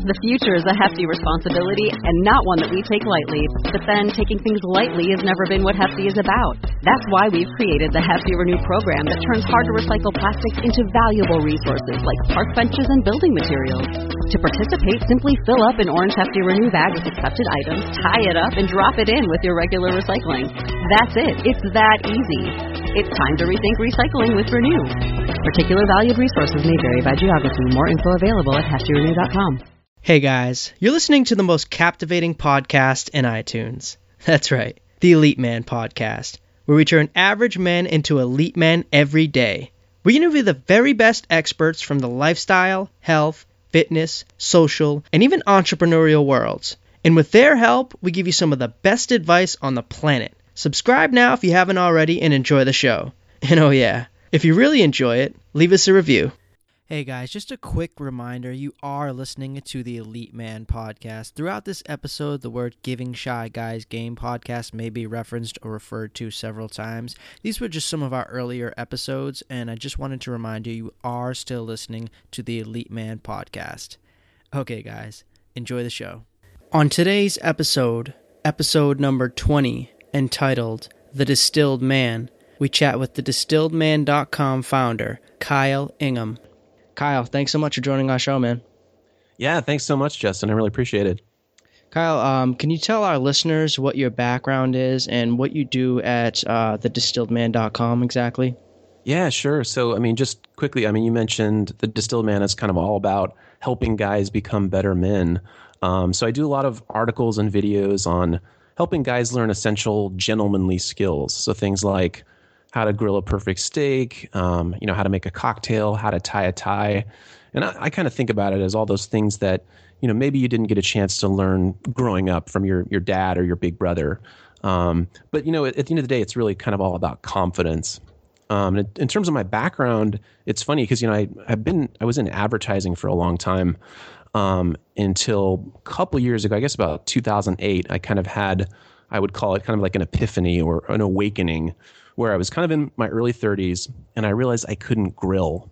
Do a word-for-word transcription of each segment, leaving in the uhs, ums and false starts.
The future is a hefty responsibility and not one that we take lightly. But then, taking things lightly has never been what Hefty is about. That's why we've created the Hefty Renew program that turns hard-to-recycle plastics into valuable resources like park benches and building materials. To participate, simply fill up an orange Hefty Renew bag with accepted items, tie it up, and drop it in with your regular recycling. That's it. It's that easy. It's time to rethink recycling with Renew. Particular valued resources may vary by geography. More info available at hefty renew dot com. Hey guys, you're listening to the most captivating podcast in iTunes. That's right, the Elite Man Podcast, where we turn average men into elite men every day. We interview the very best experts from the lifestyle, health, fitness, social, and even entrepreneurial worlds. And with their help, we give you some of the best advice on the planet. Subscribe now if you haven't already and enjoy the show. And oh yeah, if you really enjoy it, leave us a review. Hey guys, just a quick reminder, you are listening to the Elite Man Podcast. Throughout this episode, the word Giving Shy Guys Game Podcast may be referenced or referred to several times. These were just some of our earlier episodes, and I just wanted to remind you, you are still listening to the Elite Man Podcast. Okay guys, enjoy the show. On today's episode, episode number twenty, entitled The Distilled Man, we chat with the distilled man dot com founder, Kyle Ingham. Kyle, thanks so much for joining our show, man. Yeah, thanks so much, Justin. I really appreciate it. Kyle, um, can you tell our listeners what your background is and what you do at uh, the distilled man dot com exactly? Yeah, sure. So, I mean, just quickly, I mean, you mentioned the Distilled Man is kind of all about helping guys become better men. Um, so I do a lot of articles and videos on helping guys learn essential gentlemanly skills. So things like how to grill a perfect steak, um, you know, how to make a cocktail, how to tie a tie. And I, I kind of think about it as all those things that, you know, maybe you didn't get a chance to learn growing up from your, your dad or your big brother. Um, but, you know, at, at the end of the day, it's really kind of all about confidence. Um, in, in terms of my background, it's funny because, you know, I, I've been, I was in advertising for a long time um, until a couple years ago, I guess about two thousand eight, I kind of had, I would call it kind of like an epiphany or an awakening, where I was kind of in my early thirties and I realized I couldn't grill.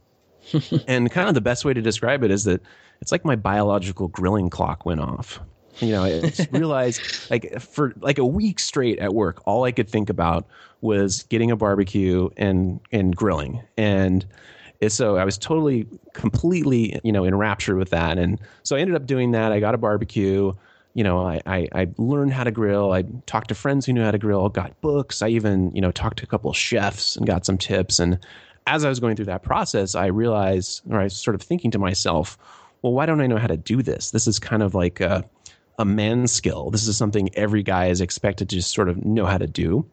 And kind of the best way to describe it is that it's like my biological grilling clock went off. You know, I just realized like for like a week straight at work, all I could think about was getting a barbecue and, and grilling. And so I was totally, completely, you know, enraptured with that. And so I ended up doing that. I got a barbecue. You know, I, I, I learned how to grill. I talked to friends who knew how to grill, got books. I even, you know, talked to a couple of chefs and got some tips. And as I was going through that process, I realized, or I was sort of thinking to myself, well, why don't I know how to do this? This is kind of like a, a man's skill. This is something every guy is expected to just sort of know how to do.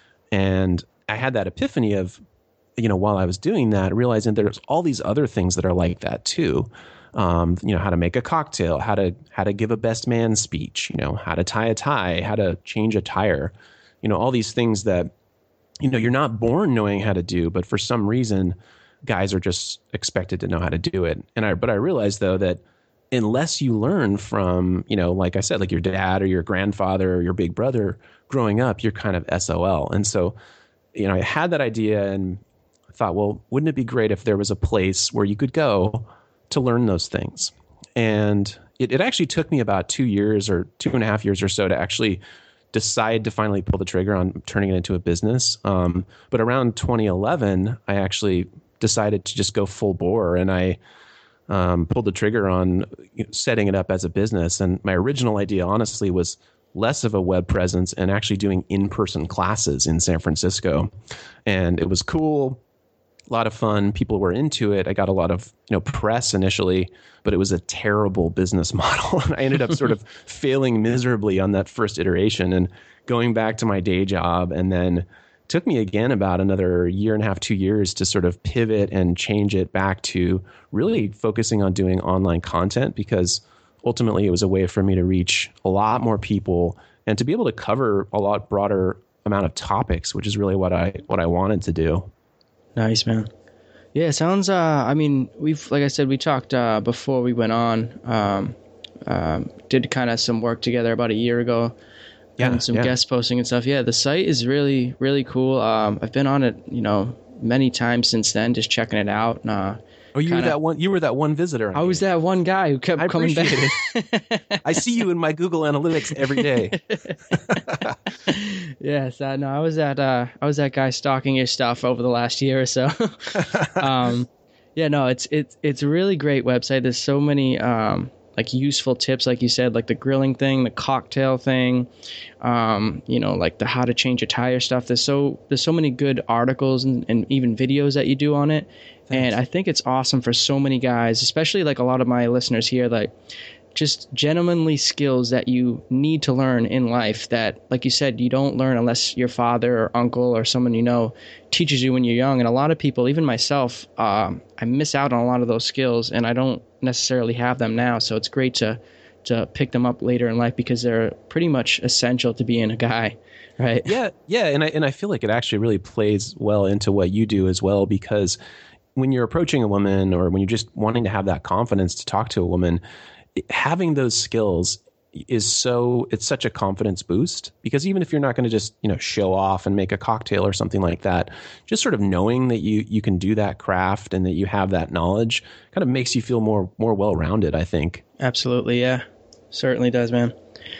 And I had that epiphany of, you know, while I was doing that, realizing there's all these other things that are like that too. Um, you know, how to make a cocktail, how to how to give a best man speech, you know, how to tie a tie, how to change a tire, you know, all these things that, you know, you're not born knowing how to do, but for some reason, guys are just expected to know how to do it. And I, but I realized though that unless you learn from, you know, like I said, like your dad or your grandfather or your big brother growing up, you're kind of S O L. And so, you know, I had that idea and I thought, well, wouldn't it be great if there was a place where you could go to learn those things? And it, it actually took me about two years or two and a half years or so to actually decide to finally pull the trigger on turning it into a business. Um, but around twenty eleven, I actually decided to just go full bore, and I um, pulled the trigger on you know, setting it up as a business. And my original idea, honestly, was less of a web presence and actually doing in-person classes in San Francisco. And it was cool. A lot of fun. People were into it. I got a lot of, you know, press initially, but it was a terrible business model. I ended up sort of failing miserably on that first iteration and going back to my day job. And then it took me again about another year and a half, two years to sort of pivot and change it back to really focusing on doing online content, because ultimately it was a way for me to reach a lot more people and to be able to cover a lot broader amount of topics, which is really what I what I wanted to do. Nice, man. Yeah, it sounds, uh, I mean, we've, like I said, we talked uh, before we went on, um, um, did kind of some work together about a year ago, yeah, and some yeah. guest posting and stuff. Yeah, the site is really, really cool. Um, I've been on it, you know, many times since then, just checking it out. And, uh, Oh, you kinda, were that one. You were that one visitor. I was that one guy who kept I coming back. it. I see you in my Google Analytics every day. Yes, uh, no, I was that. Uh, I was that guy stalking your stuff over the last year or so. um, yeah, no, it's it's it's a really great website. There's so many um, like useful tips, like you said, like the grilling thing, the cocktail thing, um, you know, like the how to change a tire stuff. There's so there's so many good articles and, and even videos that you do on it. Thanks. And I think it's awesome for so many guys, especially like a lot of my listeners here, like just gentlemanly skills that you need to learn in life that, like you said, you don't learn unless your father or uncle or someone you know teaches you when you're young. And a lot of people, even myself, um, I miss out on a lot of those skills and I don't necessarily have them now. So it's great to to pick them up later in life because they're pretty much essential to being a guy, right? Yeah, yeah, and I and I feel like it actually really plays well into what you do as well, because when you're approaching a woman or when you're just wanting to have that confidence to talk to a woman, having those skills is so, it's such a confidence boost, because even if you're not going to just, you know, show off and make a cocktail or something like that, just sort of knowing that you, you can do that craft and that you have that knowledge kind of makes you feel more, more well-rounded, I think. Absolutely. Yeah, certainly does, man.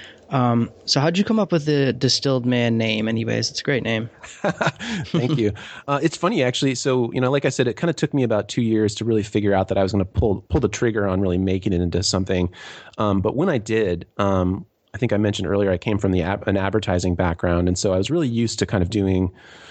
Um, so how'd you come up with the Distilled Man name anyways? It's a great name. Thank you. Uh, it's funny, actually. So, you know, like I said, it kind of took me about two years to really figure out that I was going to pull pull the trigger on really making it into something. Um, but when I did, um, I think I mentioned earlier, I came from the ab- an advertising background. And so I was really used to kind of doing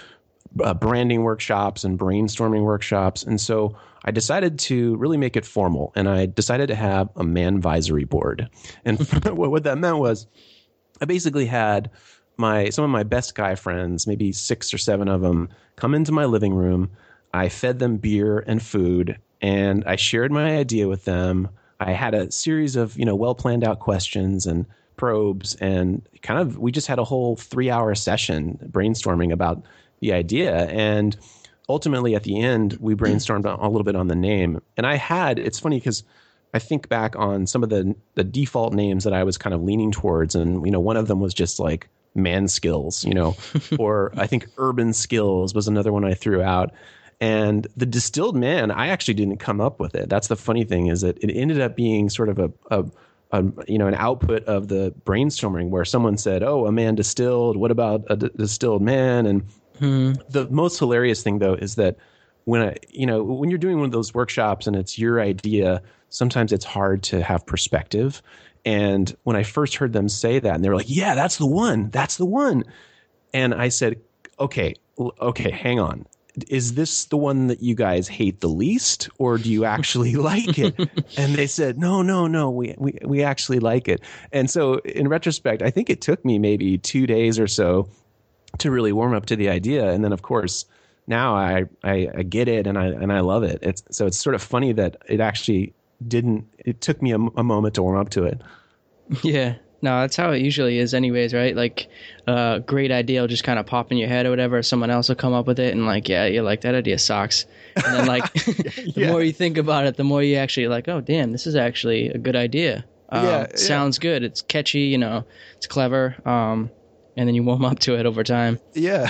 uh, branding workshops and brainstorming workshops. And so I decided to really make it formal. And I decided to have a manvisory board. And what that meant was, I basically had my some of my best guy friends, maybe six or seven of them, come into my living room. I fed them beer and food, and I shared my idea with them. I had a series of, you know, well planned out questions and probes, and kind of we just had a whole three hour session brainstorming about the idea. And ultimately, at the end, we brainstormed a little bit on the name. And I had, it's funny because I think back on some of the the default names that I was kind of leaning towards, and you know, one of them was just like Man Skills, you know, or I think Urban Skills was another one I threw out. And the Distilled Man, I actually didn't come up with it. That's the funny thing, is that it ended up being sort of a, a, a you know, an output of the brainstorming where someone said, "Oh, a man distilled. What about a d- distilled man?" And hmm. the most hilarious thing, though, is that when I, you know, when you're doing one of those workshops and it's your idea, sometimes it's hard to have perspective. And when I first heard them say that, and they were like, "Yeah, that's the one. That's the one." And I said, okay, okay, hang on. Is this the one that you guys hate the least, or do you actually like it? And they said, no, no, no, we, we, we actually like it. And so in retrospect, I think it took me maybe two days or so to really warm up to the idea. And then of course, now I, I, I get it and I, and I love it. It's, so it's sort of funny that it actually didn't, it took me a, a moment to warm up to it. Yeah. No, that's how it usually is anyways, right? Like a uh, great idea will just kind of pop in your head or whatever. Someone else will come up with it and like, yeah, you're like, that idea sucks. And then like the yeah. more you think about it, the more you actually like, oh, damn, this is actually a good idea. Um, yeah, yeah. Sounds good. It's catchy, you know, it's clever. Um, and then you warm up to it over time. Yeah.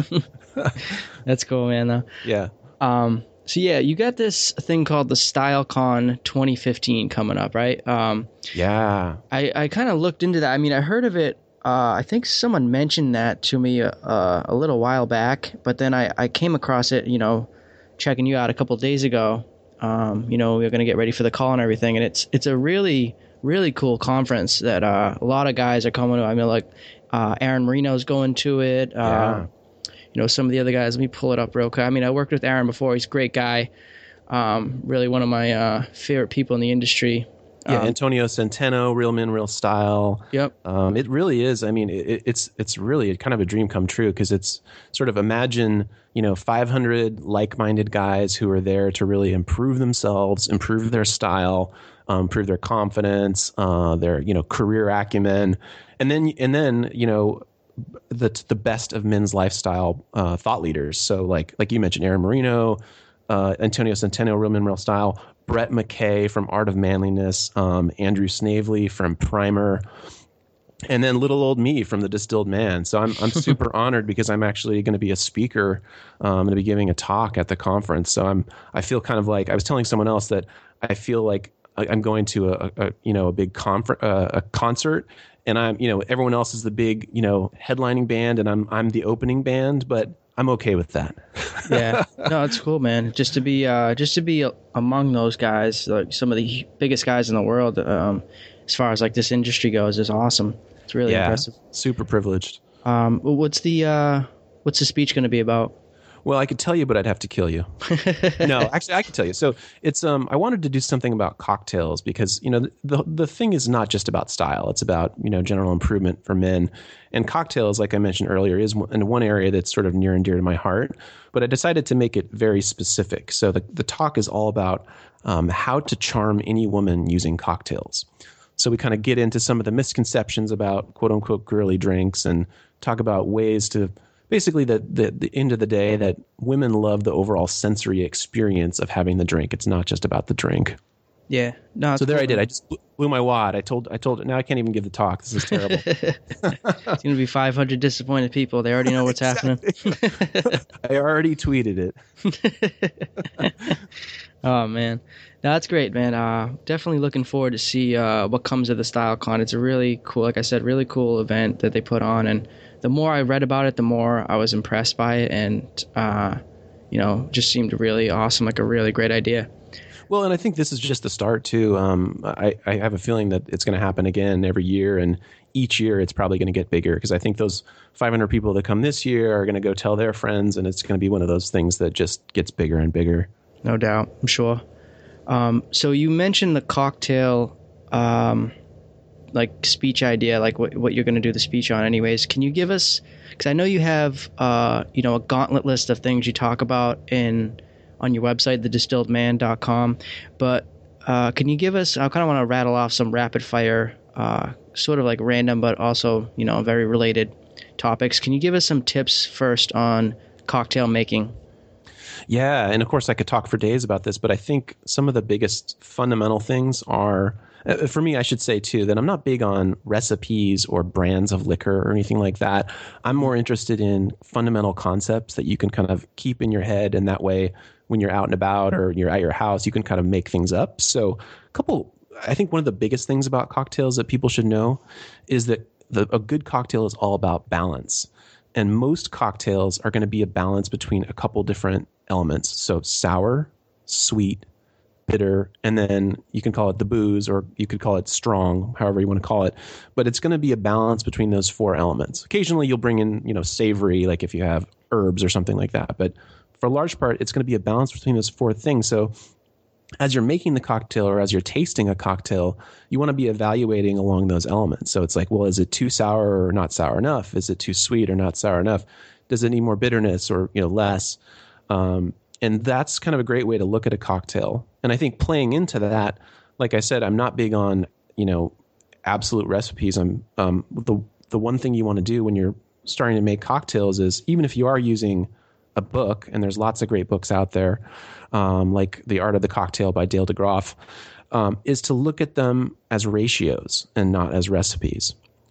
That's cool, man, though. Yeah. Um, So yeah, you got this thing called the StyleCon twenty fifteen coming up, right? Um, yeah. I, I kind of looked into that. I mean, I heard of it. Uh, I think someone mentioned that to me uh, a little while back, but then I, I came across it, you know, checking you out a couple of days ago. Um, you know, we were going to get ready for the call and everything, and it's it's a really, really cool conference that uh, a lot of guys are coming to. I mean, like uh, Aaron Marino's going to it. Uh, yeah. You know, some of the other guys, let me pull it up real quick. I mean, I worked with Aaron before. He's a great guy. Um, really one of my uh, favorite people in the industry. Yeah, um, Antonio Centeno, Real Men, Real Style. Yep. Um, it really is. I mean, it, it's it's really kind of a dream come true, because it's sort of, imagine, you know, five hundred like-minded guys who are there to really improve themselves, improve their style, um, improve their confidence, uh, their, you know, career acumen. And then, and then, you know, the the best of men's lifestyle uh, thought leaders. So like like you mentioned, Aaron Marino, uh, Antonio Centeno, Real Men, Real Style, Brett McKay from Art of Manliness, um, Andrew Snavely from Primer. and then little old me from the Distilled Man. So I'm I'm super honored because I'm actually going to be a speaker. Um, I'm going to be giving a talk at the conference. So I'm I feel kind of like I was telling someone else that I feel like I'm going to a, a you know a big confer- uh, a concert, and I'm you know everyone else is the big you know headlining band, and I'm I'm the opening band, but I'm okay with that. Yeah, no, it's cool, man. Just to be uh, just to be among those guys, like some of the biggest guys in the world. Um, as far as like this industry goes, is awesome. It's really yeah, impressive. Super privileged. Um, what's the uh, what's the speech going to be about? Well, I could tell you, but I'd have to kill you. No, actually, I could tell you. So it's um, I wanted to do something about cocktails because you know the the thing is not just about style; it's about you know general improvement for men. And cocktails, like I mentioned earlier, is in one area that's sort of near and dear to my heart. But I decided to make it very specific. So the the talk is all about um, how to charm any woman using cocktails. So we kind of get into some of the misconceptions about quote unquote girly drinks and talk about ways to basically the, the the end of the day that women love the overall sensory experience of having the drink. It's not just about the drink. Yeah. No. So there cool. I did. I just blew my wad. I told I told now I can't even give the talk. This is terrible. It's going to be five hundred disappointed people. They already know what's happening. I already tweeted it. Oh man. No, that's great, man. Uh, definitely looking forward to see uh, what comes of the StyleCon. It's a really cool, like I said, really cool event that they put on, and the more I read about it, the more I was impressed by it, and uh, you know, just seemed really awesome, like a really great idea. Well, and I think this is just the start too. Um, I, I have a feeling that it's going to happen again every year, and each year it's probably going to get bigger because I think those five hundred people that come this year are going to go tell their friends, and it's going to be one of those things that just gets bigger and bigger. No doubt, I'm sure. Um, so you mentioned the cocktail, um, like speech idea, like what what you're going to do the speech on. Anyways, can you give us? Because I know you have, uh, you know, a gauntlet list of things you talk about in on your website, the distilled man dot com. But uh, can you give us? I kind of want to rattle off some rapid fire, uh, sort of like random, but also you know very related topics. Can you give us some tips first on cocktail making? Yeah, and of course I could talk for days about this, but I think some of the biggest fundamental things are, uh, for me, I should say too, that I'm not big on recipes or brands of liquor or anything like that. I'm more interested in fundamental concepts that you can kind of keep in your head, and that way when you're out and about or you're at your house, you can kind of make things up. So a couple, I think one of the biggest things about cocktails that people should know is that the, a good cocktail is all about balance. And most cocktails are going to be a balance between a couple different elements. So sour, sweet, bitter, and then you can call it the booze, or you could call it strong, however you want to call it. But it's going to be a balance between those four elements. Occasionally you'll bring in, you know, savory, like if you have herbs or something like that. But for a large part, it's going to be a balance between those four things. So as you're making the cocktail or as you're tasting a cocktail, you want to be evaluating along those elements. So it's like, well, is it too sour or not sour enough? Is it too sweet or not sour enough? Does it need more bitterness or, you know, less? Um, and that's kind of a great way to look at a cocktail. And I think playing into that, like I said, I'm not big on, you know, absolute recipes. I'm um, the the one thing you want to do when you're starting to make cocktails is, even if you are using a book, and there's lots of great books out there, um, like The Art of the Cocktail by Dale DeGroff, um, is to look at them as ratios and not as recipes.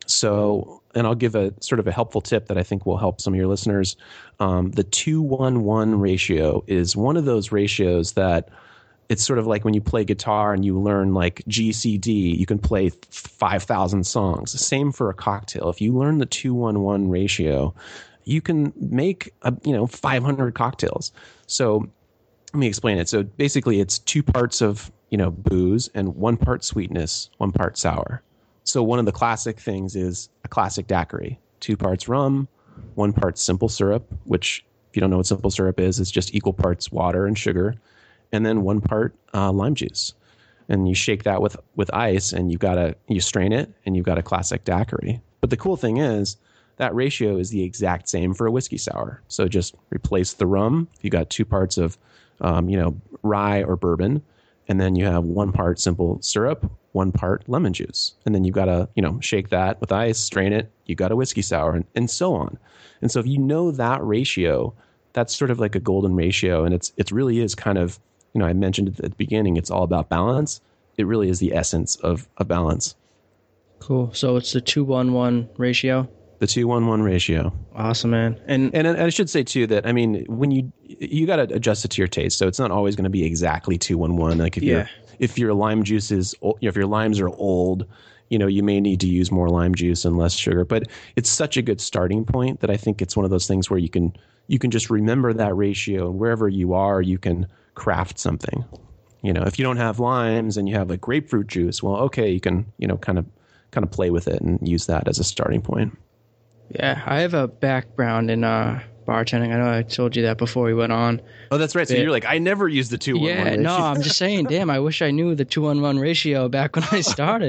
So, and I'll give a sort of a helpful tip that I think will help some of your listeners. Um, the two one one ratio is one of those ratios that it's sort of like when you play guitar and you learn like G, C, D, you can play five thousand songs. The same for a cocktail. If you learn the two one one ratio, you can make, a, you know, five hundred cocktails. So let me explain it. So basically it's two parts of, you know, booze and one part sweetness, one part sour. So one of the classic things is a classic daiquiri, two parts rum, one part simple syrup, which if you don't know what simple syrup is, it's just equal parts water and sugar, and then one part uh, lime juice. And you shake that with, with ice, and you've got a, you strain it, and you've got a classic daiquiri. But the cool thing is that ratio is the exact same for a whiskey sour. So just replace the rum. You got two parts of, um, you know, rye or bourbon, and then you have one part simple syrup, one part lemon juice. And then you've got to, you know, shake that with ice, strain it, you got a whiskey sour, and, and so on. And so if you know that ratio, that's sort of like a golden ratio. And it's it really is kind of, you know, I mentioned at the beginning, it's all about balance. It really is the essence of a balance. Cool. So it's the two one one ratio. The two one one ratio. Awesome, man. And and I should say too that I mean when you you got to adjust it to your taste, so it's not always going to be exactly two one one. Like if yeah. your if your lime juice is if your limes are old, you know you may need to use more lime juice and less sugar. But it's such a good starting point that I think it's one of those things where you can you can just remember that ratio, and wherever you are, you can craft something. You know, if you don't have limes and you have like grapefruit juice, well, okay, you can you know kind of kind of play with it and use that as a starting point. Yeah, I have a background in uh, bartending. I know I told you that before we went on. Oh, that's right. So but, you're like, I never used the two one one yeah, ratio. No, I'm just saying, damn, I wish I knew the two one one ratio back when I started.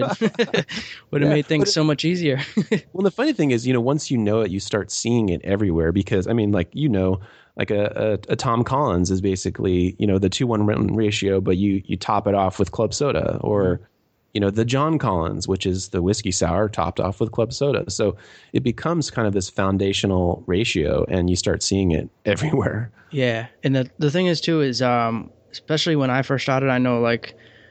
Would have yeah, made things it, so much easier. Well, the funny thing is, you know, once you know it, you start seeing it everywhere because, I mean, like, you know, like a, a, a Tom Collins is basically, you know, the two one one ratio, but you, you top it off with club soda or... Mm-hmm. You know, the John Collins, which is the whiskey sour topped off with club soda. So it becomes kind of this foundational ratio and you start seeing it everywhere. Yeah. And the, the thing is, too, is um, especially when I first started, I know like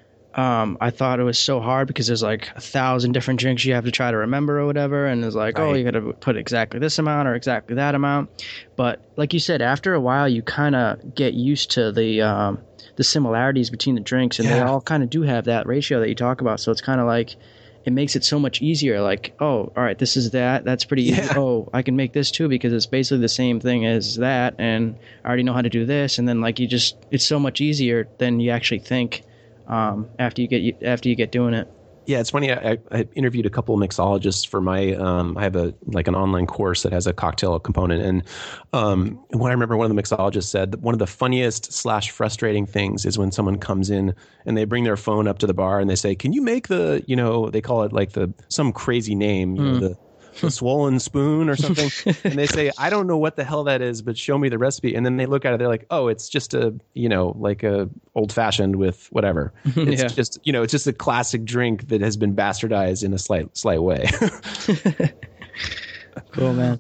um, I thought it was so hard because there's like a thousand different drinks you have to try to remember or whatever. And it's like, right. oh, you got to put exactly this amount or exactly that amount. But like you said, after a while, you kind of get used to the um, the similarities between the drinks, and yeah. they all kind of do have that ratio that you talk about. So it's kind of like it makes it so much easier. Like, oh, all right, this is that. That's pretty easy. Yeah. Oh, I can make this too because it's basically the same thing as that, and I already know how to do this. And then like you just, it's so much easier than you actually think um, after you get after you get doing it. Yeah, it's funny. I, I interviewed a couple of mixologists for my. Um, I have a like an online course that has a cocktail component, and um, what I remember one of the mixologists said that one of the funniest slash frustrating things is when someone comes in and they bring their phone up to the bar and they say, "Can you make the you know they call it like the some crazy name, you mm. know, the, the swollen spoon or something," and they say, "I don't know what the hell that is, but show me the recipe." And then they look at it, they're like, "Oh, it's just a you know like a old fashioned with whatever. It's yeah. just you know it's just a classic drink that has been bastardized in a slight slight way." Cool, man.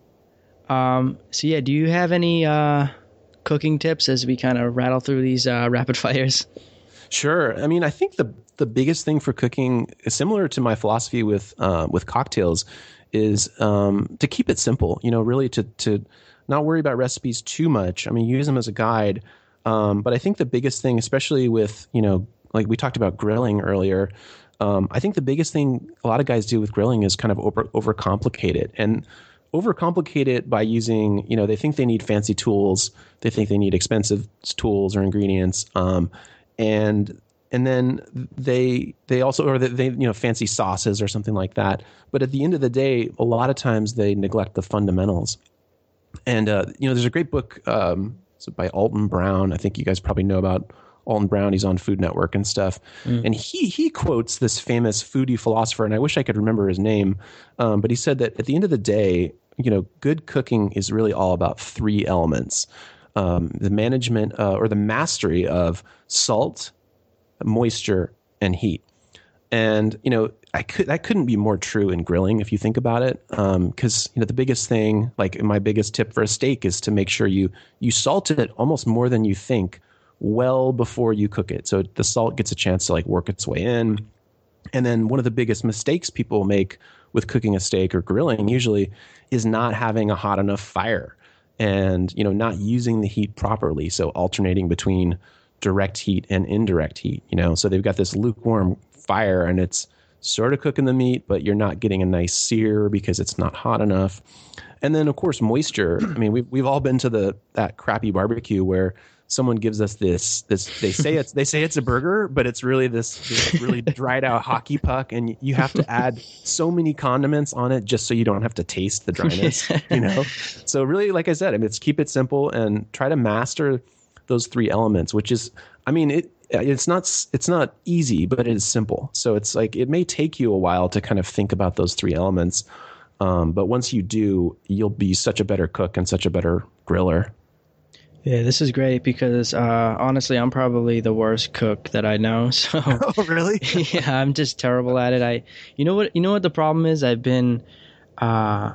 Um, so yeah, do you have any uh, cooking tips as we kind of rattle through these uh, rapid fires? Sure. I mean, I think the the biggest thing for cooking is similar to my philosophy with uh, with cocktails. Is um, to keep it simple, you know, really to to not worry about recipes too much. I mean, use them as a guide. Um, but I think the biggest thing, especially with, you know, like we talked about grilling earlier, um, I think the biggest thing a lot of guys do with grilling is kind of over overcomplicate it and overcomplicate it by using, you know, they think they need fancy tools. They think they need expensive tools or ingredients. Um, and And then they they also or they you know fancy sauces or something like that. But at the end of the day, a lot of times they neglect the fundamentals. And uh, you know, there's a great book um, by Alton Brown. I think you guys probably know about Alton Brown. He's on Food Network and stuff. Mm. And he he quotes this famous foodie philosopher, and I wish I could remember his name. Um, but he said that at the end of the day, you know, good cooking is really all about three elements: um, the management uh, or the mastery of salt, moisture, and heat. And you know, I could that couldn't be more true in grilling if you think about it. Because um, you know, the biggest thing, like my biggest tip for a steak, is to make sure you you salt it almost more than you think, well before you cook it, so the salt gets a chance to like work its way in. And then one of the biggest mistakes people make with cooking a steak or grilling usually is not having a hot enough fire, and you know, not using the heat properly. So alternating between direct heat and indirect heat, you know, so they've got this lukewarm fire and it's sort of cooking the meat, but you're not getting a nice sear because it's not hot enough. And then of course, moisture. I mean, we've, we've all been to the, that crappy barbecue where someone gives us this, this, they say it's, they say it's a burger, but it's really this, this really dried out hockey puck. And you have to add so many condiments on it just so you don't have to taste the dryness, you know? So really, like I said, I mean, it's keep it simple and try to master those three elements, which is, I mean, it, it's not, it's not easy, but it is simple. So it's like, it may take you a while to kind of think about those three elements. Um, but once you do, you'll be such a better cook and such a better griller. Yeah, this is great because uh, honestly, I'm probably the worst cook that I know. So, oh, really? Yeah, I'm just terrible at it. I, you know what, you know what the problem is? I've been, uh,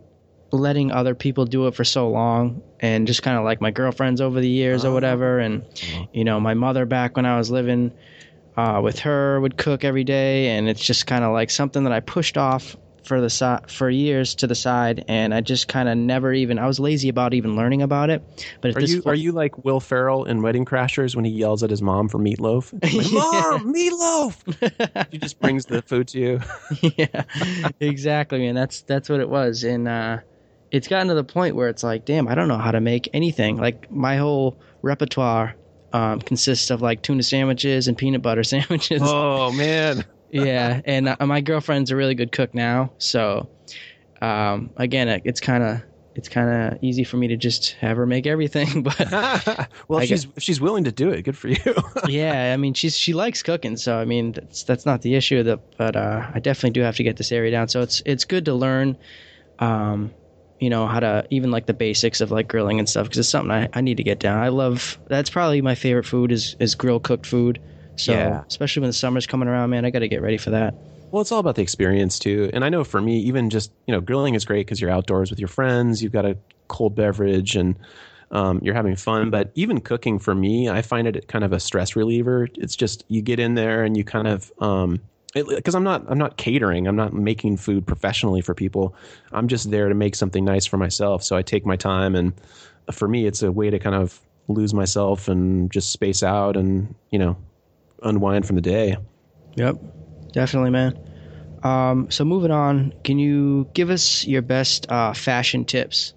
letting other people do it for so long, and just kind of like my girlfriends over the years oh. or whatever. And, you know, my mother back when I was living uh, with her, would cook every day, and it's just kind of like something that I pushed off for the si- for years to the side, and I just kind of never even I was lazy about even learning about it. But if are this you are you like Will Ferrell in Wedding Crashers when he yells at his mom for meatloaf? Like, Mom, meatloaf! She just brings the food to you. Yeah, exactly, man. That's that's what it was, and uh, it's gotten to the point where it's like, damn, I don't know how to make anything. Like my whole repertoire um, consists of like tuna sandwiches and peanut butter sandwiches. Oh man. Yeah, and uh, my girlfriend's a really good cook now, so um, again, it, it's kind of it's kind of easy for me to just have her make everything. But well, I if she's get, if she's willing to do it, good for you. Yeah, I mean, she's she likes cooking, so I mean, that's that's not the issue. That, but uh, I definitely do have to get this area down. So it's it's good to learn, um, you know, how to even like the basics of like grilling and stuff, because it's something I, I need to get down. I love that's probably my favorite food is is grill cooked food. So yeah. Especially when the summer's coming around, man, I got to get ready for that. Well, it's all about the experience too. And I know for me, even just, you know, grilling is great because you're outdoors with your friends, you've got a cold beverage and um, you're having fun. But even cooking for me, I find it kind of a stress reliever. It's just, you get in there and you kind of, um, because I'm not, I'm not catering. I'm not making food professionally for people. I'm just there to make something nice for myself. So I take my time, and for me, it's a way to kind of lose myself and just space out and, you know, unwind from the day. Yep, definitely, man. Um, so moving on, can you give us your best uh, fashion tips?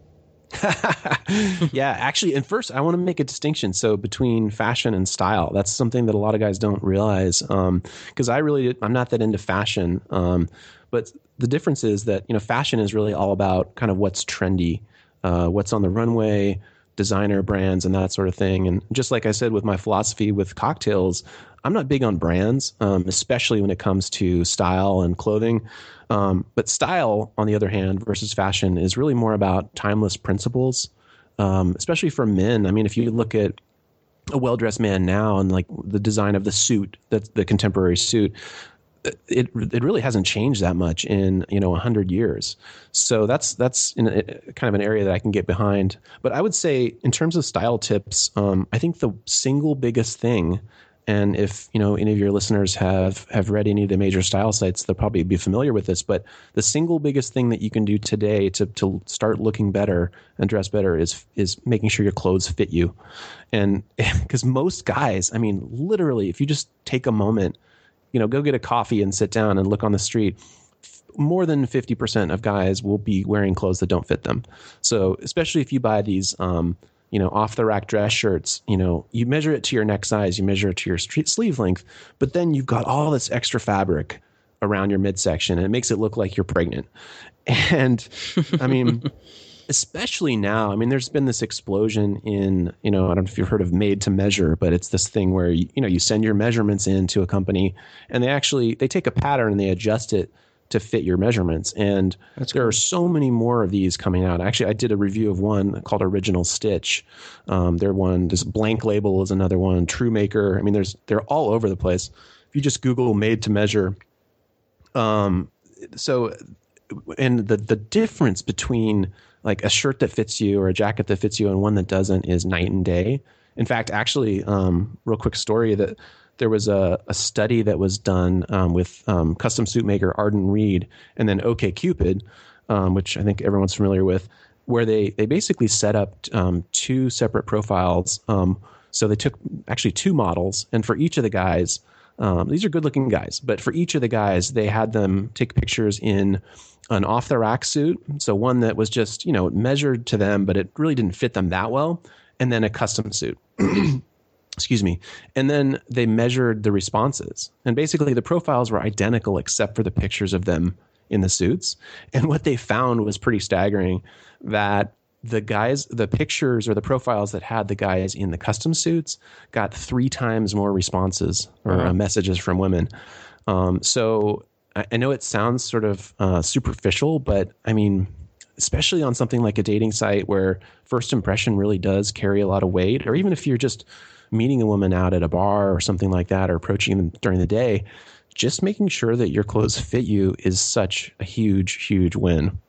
Yeah, actually, and first I want to make a distinction. So between fashion and style, that's something that a lot of guys don't realize. Um, because I really, I'm not that into fashion. Um, but the difference is that, you know, fashion is really all about kind of what's trendy, uh, what's on the runway, designer brands and that sort of thing. And just like I said with my philosophy with cocktails, I'm not big on brands, um, especially when it comes to style and clothing. Um, but style, on the other hand, versus fashion is really more about timeless principles, um, especially for men. I mean, if you look at a well-dressed man now and like the design of the suit, that's the contemporary suit, it it really hasn't changed that much in, you know, a hundred years. So that's that's in a, kind of an area that I can get behind. But I would say in terms of style tips, um, I think the single biggest thing, and if, you know, any of your listeners have have read any of the major style sites, they'll probably be familiar with this. But the single biggest thing that you can do today to to start looking better and dress better is is making sure your clothes fit you. And because most guys, I mean, literally, if you just take a moment, you know, go get a coffee and sit down and look on the street, more than fifty percent of guys will be wearing clothes that don't fit them. So especially if you buy these, um, you know, off the rack dress shirts, you know, you measure it to your neck size, you measure it to your street sleeve length, but then you've got all this extra fabric around your midsection and it makes it look like you're pregnant. And I mean, especially now, I mean, there's been this explosion in, you know, I don't know if you've heard of made to measure, but it's this thing where, you, you know, you send your measurements in to a company and they actually, they take a pattern and they adjust it to fit your measurements. And That's there cool. are so many more of these coming out. Actually, I did a review of one called Original Stitch. Um, they're one, this Blank Label is another one, True Maker. I mean, there's, they're all over the place. If you just Google made to measure, um, so, and the, the difference between like a shirt that fits you or a jacket that fits you and one that doesn't is night and day. In fact, actually, um, real quick story that there was a, a study that was done um, with um, custom suit maker Arden Reed and then OkCupid, um, which I think everyone's familiar with, where they, they basically set up um, two separate profiles. Um, so they took actually two models, and for each of the guys, um, these are good looking guys, but for each of the guys, they had them take pictures in an off the rack suit. So one that was just, you know, measured to them, but it really didn't fit them that well. And then a custom suit. Excuse me. And then they measured the responses. And basically the profiles were identical except for the pictures of them in the suits. And what they found was pretty staggering, that the guys, the pictures or the profiles that had the guys in the custom suits got three times more responses or uh-huh. uh, messages from women. Um, so I, I know it sounds sort of uh, superficial, but I mean, especially on something like a dating site where first impression really does carry a lot of weight, or even if you're just meeting a woman out at a bar or something like that, or approaching them during the day, just making sure that your clothes fit you is such a huge, huge win.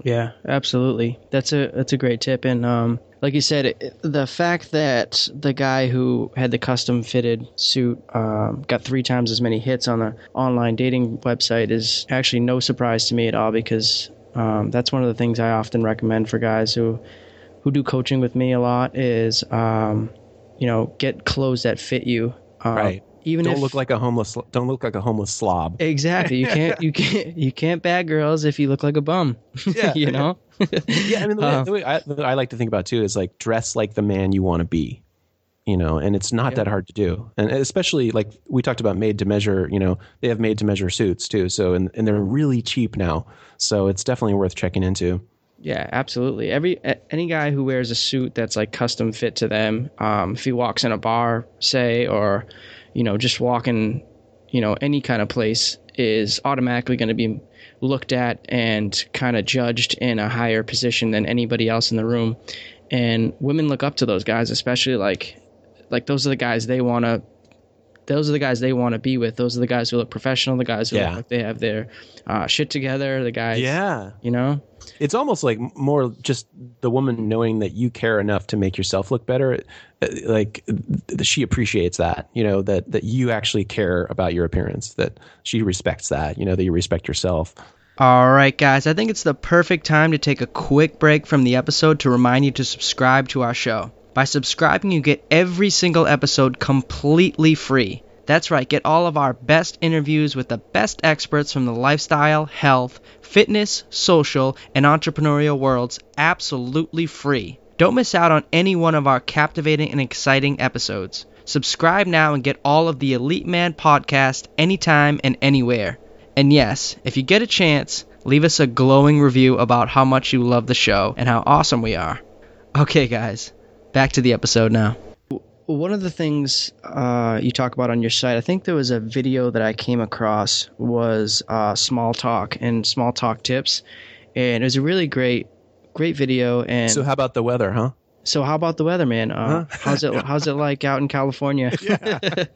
Yeah, absolutely. That's a that's a great tip. And um, like you said, it, the fact that the guy who had the custom fitted suit um, got three times as many hits on the online dating website is actually no surprise to me at all, because um, that's one of the things I often recommend for guys who who do coaching with me a lot is, um, you know, get clothes that fit you. Um, right. Even don't if, look like a homeless. Don't look like a homeless slob. Exactly. You can't. You can't. You can't bag girls if you look like a bum. Yeah. You know. Yeah. I mean, the way, Um, the way I, the way I like to think about it too is like dress like the man you want to be. You know, and it's not Yeah. that hard to do. And especially like we talked about made to measure. You know, they have made to measure suits too. So and and they're really cheap now. So it's definitely worth checking into. Yeah, absolutely. Every a- any guy who wears a suit that's like custom fit to them, um, if he walks in a bar, say, or you know, just walking, you know, any kind of place, is automatically going to be looked at and kind of judged in a higher position than anybody else in the room. And women look up to those guys, especially like, like those are the guys they want to, those are the guys they want to be with. Those are the guys who look professional, the guys who Yeah. look like they have their uh, shit together, the guys, Yeah. you know? It's almost like more just the woman knowing that you care enough to make yourself look better. Uh, Like th- she appreciates that, you know, that, that you actually care about your appearance, that she respects that, you know, that you respect yourself. All right, guys, I think it's the perfect time to take a quick break from the episode to remind you to subscribe to our show. By subscribing, you get every single episode completely free. That's right, get all of our best interviews with the best experts from the lifestyle, health, fitness, social, and entrepreneurial worlds absolutely free. Don't miss out on any one of our captivating and exciting episodes. Subscribe now and get all of the Elite Man podcast anytime and anywhere. And yes, if you get a chance, leave us a glowing review about how much you love the show and how awesome we are. Okay, guys, back to the episode now. One of the things uh, you talk about on your site, I think there was a video that I came across, was uh, small talk and small talk tips, and it was a really great, great video. And So how about the weather, huh? so how about the weather, man? Uh, Huh? how's it? How's it like out in California? Yeah.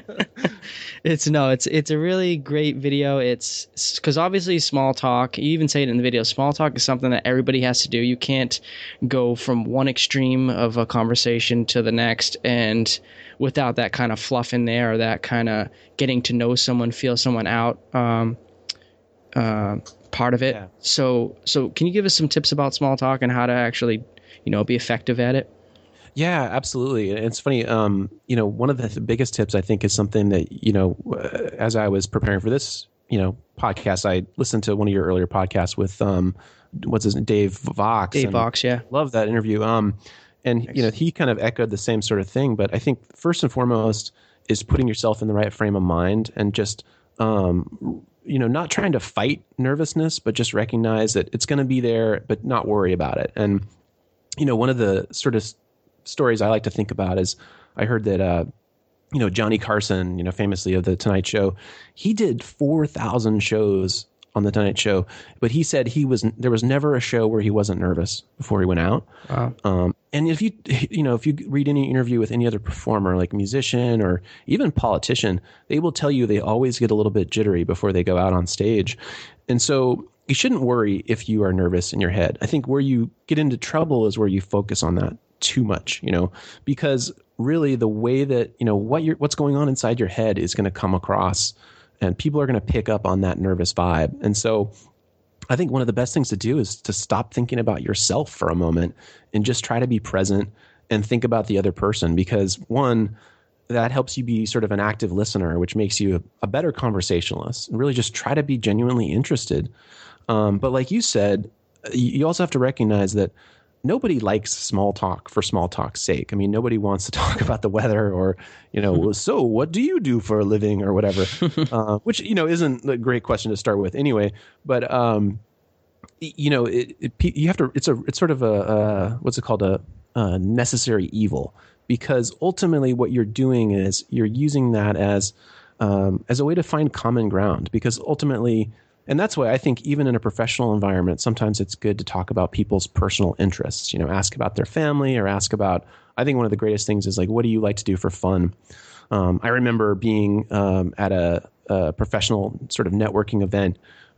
It's no, it's it's a really great video. It's because obviously small talk. You even say it in the video. Small talk is something that everybody has to do. You can't go from one extreme of a conversation to the next, and without that kind of fluff in there, or that kind of getting to know someone, feel someone out. Um, uh, part of it. Yeah. So so can you give us some tips about small talk and how to actually, you know, be effective at it? Yeah, absolutely. It's funny. Um, you know, one of the biggest tips I think is something that, you know, uh, as I was preparing for this, you know, podcast, I listened to one of your earlier podcasts with, um, what's his name, Dave Vox. Dave and Vox, yeah. Love that interview. Um, and you know, he kind of echoed the same sort of thing. But I think first and foremost is putting yourself in the right frame of mind and just, um, you know, not trying to fight nervousness, but just recognize that it's going to be there, but not worry about it. And you know, one of the sort of stories I like to think about is I heard that, uh, you know, Johnny Carson, you know, famously of the Tonight Show, he did four thousand shows on the Tonight Show, but he said he was, there was never a show where he wasn't nervous before he went out. Wow. Um, and if you, you know, if you read any interview with any other performer, like musician or even politician, they will tell you they always get a little bit jittery before they go out on stage. And so you shouldn't worry if you are nervous in your head. I think where you get into trouble is where you focus on that too much, you know, because really the way that, you know, what you're, what's going on inside your head is going to come across and people are going to pick up on that nervous vibe. And so I think one of the best things to do is to stop thinking about yourself for a moment and just try to be present and think about the other person, because one, that helps you be sort of an active listener, which makes you a, a better conversationalist, and really just try to be genuinely interested. Um, but like you said, you, you also have to recognize that nobody likes small talk for small talk's sake. I mean, nobody wants to talk about the weather or, you know, well, so what do you do for a living or whatever, uh, which, you know, isn't a great question to start with anyway. But, um, you know, it, it, you have to, it's a, it's sort of a, uh, what's it called? A, a necessary evil, because ultimately what you're doing is you're using that as, um, as a way to find common ground, because ultimately, and that's why I think even in a professional environment, sometimes it's good to talk about people's personal interests, you know, ask about their family or ask about, I think one of the greatest things is like, what do you like to do for fun? Um, I remember being um, at a, a professional sort of networking event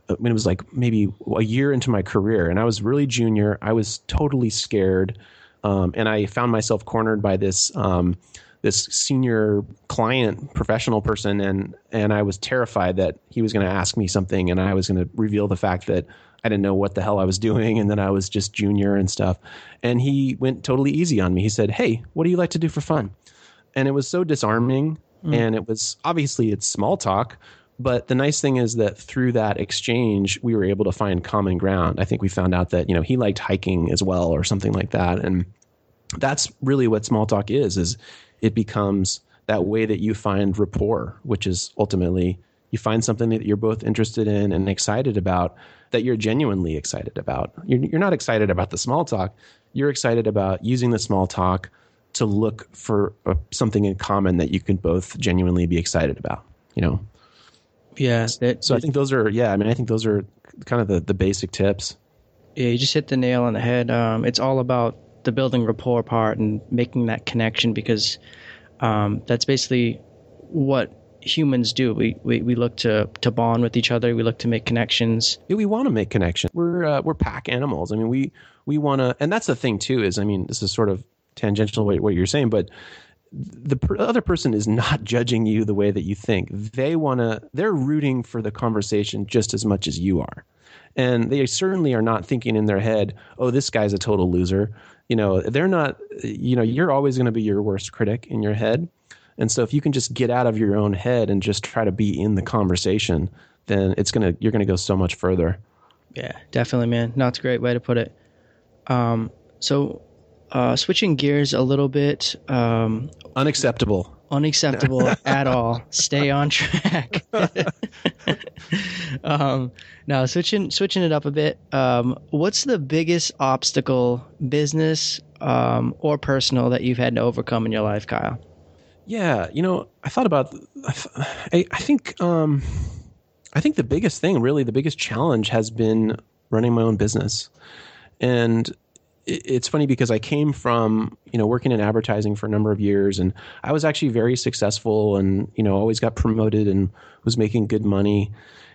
when it was like maybe a year into my career, and I was really junior. I was totally scared, um, and I found myself cornered by this um, this senior client, professional person, and and I was terrified that he was going to ask me something, and I was going to reveal the fact that I didn't know what the hell I was doing, and that I was just junior and stuff. And he went totally easy on me. He said, "Hey, what do you like to do for fun?" And it was so disarming, mm. and it was obviously it's small talk. But the nice thing is that through that exchange, we were able to find common ground. I think we found out that, you know, he liked hiking as well or something like that. And that's really what small talk is, is it becomes that way that you find rapport, which is ultimately you find something that you're both interested in and excited about, that you're genuinely excited about. You're, you're not excited about the small talk. You're excited about using the small talk to look for uh, something in common that you can both genuinely be excited about, you know? Yeah. That, so I think those are, yeah, I mean, I think those are kind of the, the basic tips. Yeah, you just hit the nail on the head. Um, it's all about the building rapport part and making that connection, because um, that's basically what humans do. We, we we look to to bond with each other. We look to make connections. Yeah, we want to make connections. We're uh, we're pack animals. I mean, we we want to, and that's the thing too. Is I mean, this is sort of tangential to what you're saying, but the per- other person is not judging you the way that you think. They want to, they're rooting for the conversation just as much as you are. And they certainly are not thinking in their head, oh, this guy's a total loser. You know, they're not, you know, you're always going to be your worst critic in your head. And so if you can just get out of your own head and just try to be in the conversation, then it's going to, you're going to go so much further. Yeah, definitely, man. No, it's a great way to put it. Um, so, Uh, switching gears a little bit. Um, unacceptable. Unacceptable at all. Stay on track. um, now, switching switching it up a bit. Um, what's the biggest obstacle, business um, or personal, that you've had to overcome in your life, Kyle? Yeah, you know, I thought about. I, I think. Um, I think the biggest thing, really, the biggest challenge has been running my own business, and it's funny because I came from, you know, working in advertising for a number of years, and I was actually very successful and, you know, always got promoted and was making good money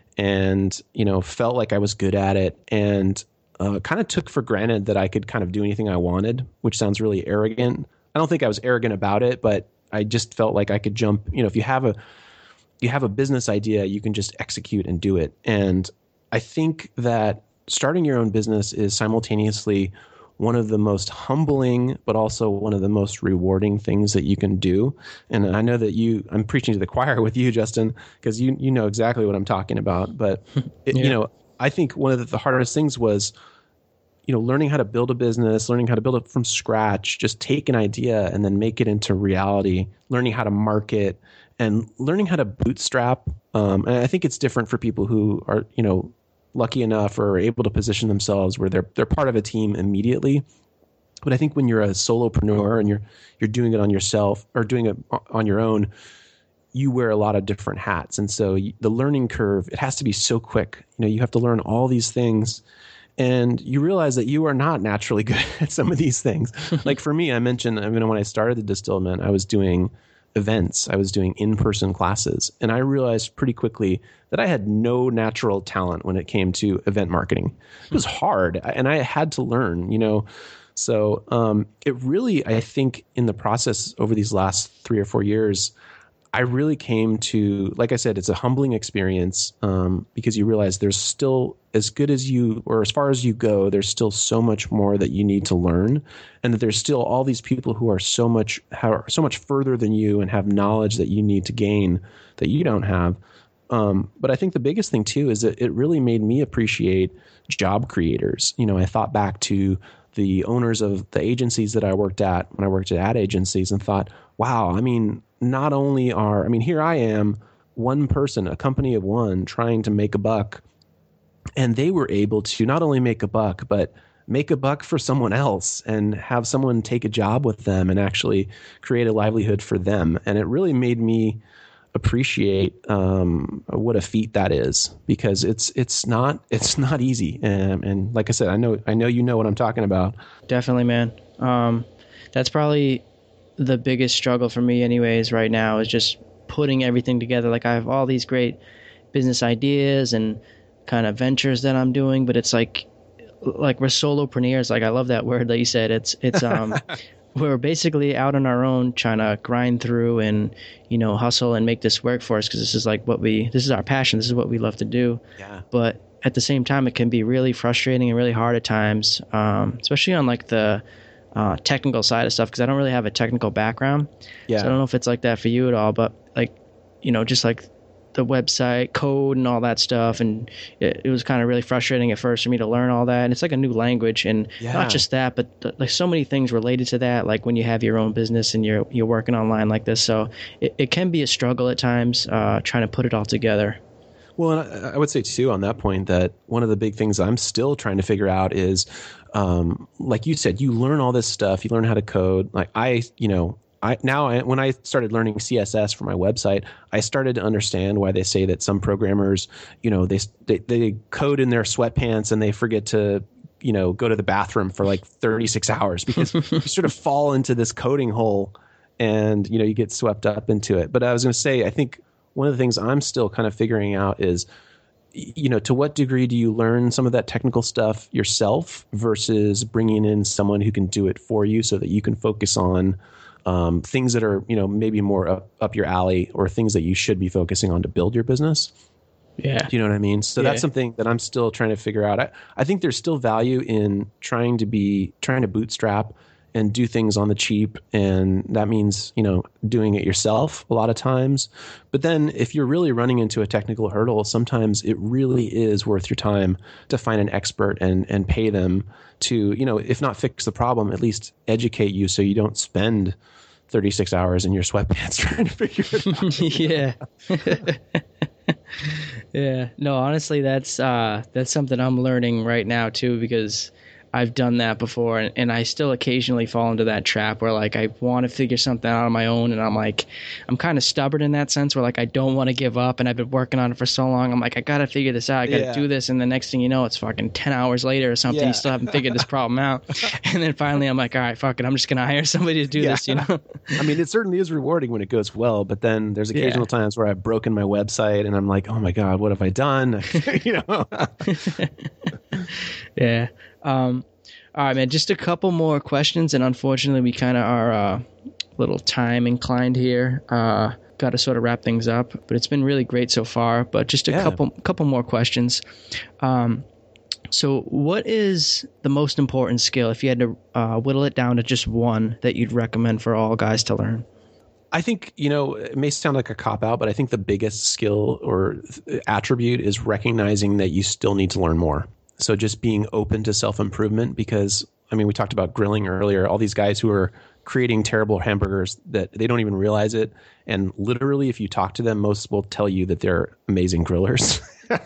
and, you know, felt like I was good at it, and uh, kind of took for granted that I could kind of do anything I wanted, which sounds really arrogant. I don't think I was arrogant about it, but I just felt like I could jump, you know, if you have a, you have a business idea, you can just execute and do it. And I think that starting your own business is simultaneously one of the most humbling, but also one of the most rewarding things that you can do. And I know that you, I'm preaching to the choir with you, Justin, because you you know exactly what I'm talking about. But, it, yeah. you know, I think one of the, the hardest things was, you know, learning how to build a business, learning how to build it from scratch, just take an idea and then make it into reality, learning how to market and learning how to bootstrap. Um, and I think it's different for people who are, you know, lucky enough or able to position themselves where they're they're part of a team immediately. But I think when you're a solopreneur and you're you're doing it on yourself or doing it on your own, you wear a lot of different hats. And so you, the learning curve, it has to be so quick. You know, you have to learn all these things, and you realize that you are not naturally good at some of these things. Like for me, I mentioned, I mean, when I started the Distillment, I was doing events. I was doing in-person classes. And I realized pretty quickly that I had no natural talent when it came to event marketing. It was hard, and I had to learn, you know. So um, it really, I think in the process over these last three or four years, I really came to, like I said, it's a humbling experience um, because you realize there's still, as good as you, or as far as you go, there's still so much more that you need to learn, and that there's still all these people who are so much, are so much further than you and have knowledge that you need to gain that you don't have. Um, but I think the biggest thing too is that it really made me appreciate job creators. You know, I thought back to the owners of the agencies that I worked at when I worked at ad agencies and thought, wow, I mean, not only are, I mean, here I am, one person, a company of one, trying to make a buck, and they were able to not only make a buck, but make a buck for someone else and have someone take a job with them and actually create a livelihood for them. And it really made me appreciate um, what a feat that is, because it's it's not it's not easy. And, and like I said, I know I know you know what I'm talking about. Definitely, man. Um, that's probably the biggest struggle for me anyways right now, is just putting everything together. Like I have all these great business ideas and kind of ventures that I'm doing, but it's like like we're solopreneurs. Like I love that word that you said. It's it's um we're basically out on our own trying to grind through and, you know, hustle and make this work for us, because this is like what we this is our passion. This is what we love to do. Yeah. But at the same time, it can be really frustrating and really hard at times, um, especially on like the uh, technical side of stuff, because I don't really have a technical background. Yeah. So I don't know if it's like that for you at all, but like, you know, just like the website code and all that stuff. And it, it was kind of really frustrating at first for me to learn all that. And it's like a new language, and Yeah. not just that, but th- like so many things related to that. Like when you have your own business and you're, you're working online like this. So it, it can be a struggle at times, uh, trying to put it all together. Well, and I I would say too on that point that one of the big things I'm still trying to figure out is, um, like you said, you learn all this stuff, you learn how to code. Like I, you know, I now I, when I started learning C S S for my website, I started to understand why they say that some programmers, you know, they they, they code in their sweatpants and they forget to, you know, go to the bathroom for like thirty-six hours, because you sort of fall into this coding hole and, you know, you get swept up into it. But I was going to say, I think one of the things I'm still kind of figuring out is, you know, to what degree do you learn some of that technical stuff yourself versus bringing in someone who can do it for you so that you can focus on um, things that are, you know, maybe more up, up your alley, or things that you should be focusing on to build your business. Yeah. Do you know what I mean? So Yeah. that's something that I'm still trying to figure out. I, I think there's still value in trying to be, trying to bootstrap and do things on the cheap. And that means, you know, doing it yourself a lot of times. But then if you're really running into a technical hurdle, sometimes it really is worth your time to find an expert and, and pay them to, you know, if not fix the problem, at least educate you so you don't spend thirty-six hours in your sweatpants trying to figure it out. Yeah. Yeah. No, honestly, that's uh, that's something I'm learning right now too, because I've done that before, and, and I still occasionally fall into that trap where like I want to figure something out on my own, and I'm like, I'm kind of stubborn in that sense where like I don't want to give up, and I've been working on it for so long. I'm like, I gotta figure this out. I gotta Yeah. do this, and the next thing you know, it's fucking ten hours later or something. Yeah. You still haven't figured this problem out, and then finally I'm like, all right, fuck it, I'm just gonna hire somebody to do Yeah. this, you know? I mean, it certainly is rewarding when it goes well, but then there's occasional Yeah. times where I've broken my website and I'm like, oh my God, what have I done? you know? Yeah. Um, all right, man. Just a couple more questions, and unfortunately, we kind of are uh, a little time inclined here. Uh, Got to sort of wrap things up, but it's been really great so far. But just a Yeah. couple, couple more questions. Um, so, what is the most important skill, if you had to uh, whittle it down to just one, that you'd recommend for all guys to learn? I think, you know, it may sound like a cop out, but I think the biggest skill or attribute is recognizing that you still need to learn more. So just being open to self-improvement, because, I mean, we talked about grilling earlier, all these guys who are creating terrible hamburgers that they don't even realize it. And literally, if you talk to them, most will tell you that they're amazing grillers.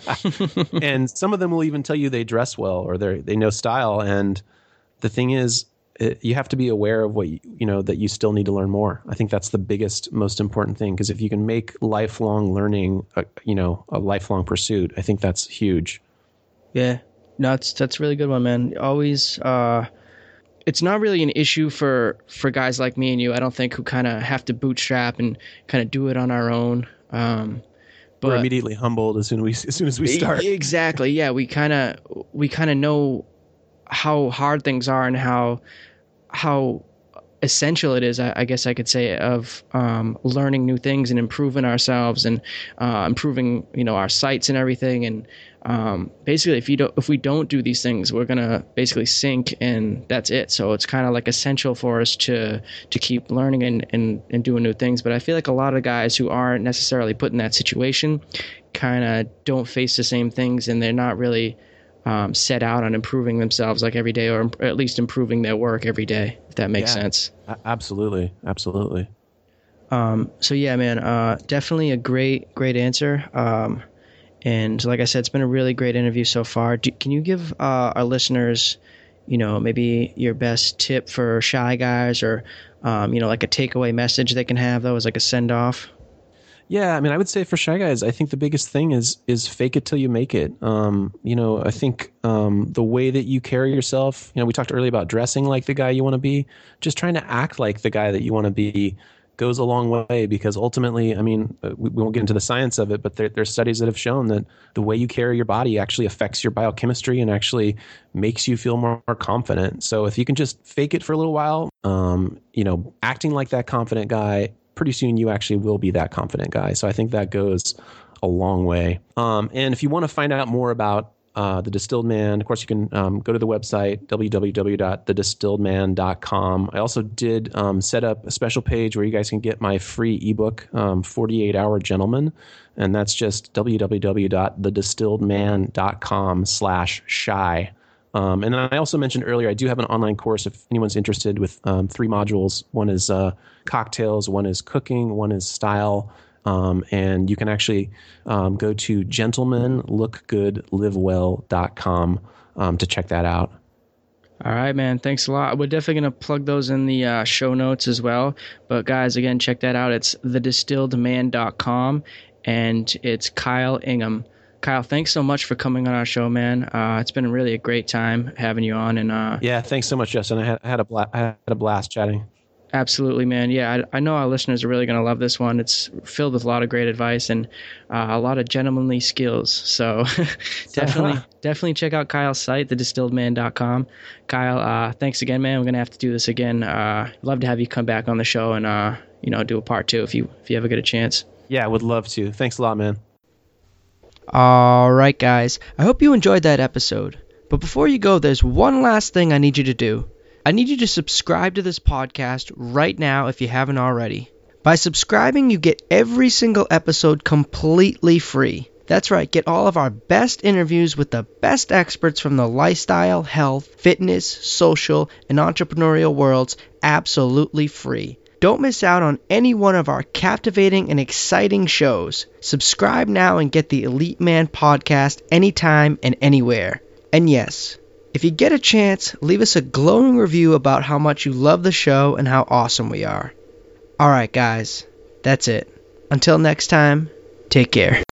And some of them will even tell you they dress well or they they know style. And the thing is, it, you have to be aware of what you, you know, that you still need to learn more. I think that's the biggest, most important thing, because if you can make lifelong learning, a, you know, a lifelong pursuit, I think that's huge. Yeah, no, that's that's a really good one, man. Always, uh, it's not really an issue for for guys like me and you, I don't think, who kind of have to bootstrap and kind of do it on our own. Um, but We're immediately humbled as soon as we as soon as we start. E- Exactly. Yeah, we kind of we kind of know how hard things are and how how essential it is, I, I guess I could say, of um, learning new things and improving ourselves and uh, improving, you know, our sites and everything. And um, basically, if you don't, if we don't do these things, we're gonna basically sink, and that's it. So it's kind of like essential for us to to keep learning and, and and doing new things. But I feel like a lot of guys who aren't necessarily put in that situation kind of don't face the same things, and they're not really Um, set out on improving themselves like every day, or imp- at least improving their work every day, if that makes Yeah. sense. A- Absolutely, absolutely. Um, so yeah, man, uh, definitely a great, great answer. Um, and like I said, it's been a really great interview so far. Do, can you give uh, our listeners, you know, maybe your best tip for shy guys, or um, you know, like a takeaway message they can have, though, as like a send off? Yeah, I mean, I would say for shy guys, I think the biggest thing is is fake it till you make it. Um, you know, I think um, the way that you carry yourself, you know, we talked earlier about dressing like the guy you want to be, just trying to act like the guy that you want to be goes a long way, because ultimately, I mean, we won't get into the science of it, but there, there's studies that have shown that the way you carry your body actually affects your biochemistry and actually makes you feel more, more confident. So if you can just fake it for a little while, um, you know, acting like that confident guy, pretty soon you actually will be that confident guy. So I think that goes a long way. Um, and if you want to find out more about Uh, the Distilled Man, of course, you can um, go to the website, w w w dot the distilled man dot com. I also did um, set up a special page where you guys can get my free ebook, um, forty-eight hour Gentleman. And that's just w w w dot the distilled man dot com slash shy. Um, and then I also mentioned earlier, I do have an online course if anyone's interested with um, three modules. One is uh, cocktails, one is cooking, one is style. Um, and you can actually um, go to gentlemen look good live well dot com um, to check that out. All right, man. Thanks a lot. We're definitely going to plug those in the uh, show notes as well. But guys, again, check that out. It's the distilled man dot com, and it's Kyle Ingham. Kyle, thanks so much for coming on our show, man. Uh, it's been really a great time having you on. And uh, yeah, thanks so much, Justin. I had, I had a bla- I had a blast chatting. Absolutely, man. Yeah, I, I know our listeners are really going to love this one. It's filled with a lot of great advice and uh, a lot of gentlemanly skills. So definitely, definitely check out Kyle's site, the distilled man dot com. Kyle, uh, thanks again, man. We're going to have to do this again. Uh, love to have you come back on the show and uh, you know, do a part two if you if you ever get a chance. Yeah, I would love to. Thanks a lot, man. All right, guys. I hope you enjoyed that episode. But before you go, there's one last thing I need you to do. I need you to subscribe to this podcast right now if you haven't already. By subscribing, you get every single episode completely free. That's right, get all of our best interviews with the best experts from the lifestyle, health, fitness, social, and entrepreneurial worlds absolutely free. Don't miss out on any one of our captivating and exciting shows. Subscribe now and get the Elite Man podcast anytime and anywhere. And yes, if you get a chance, leave us a glowing review about how much you love the show and how awesome we are. Alright guys, that's it. Until next time, take care.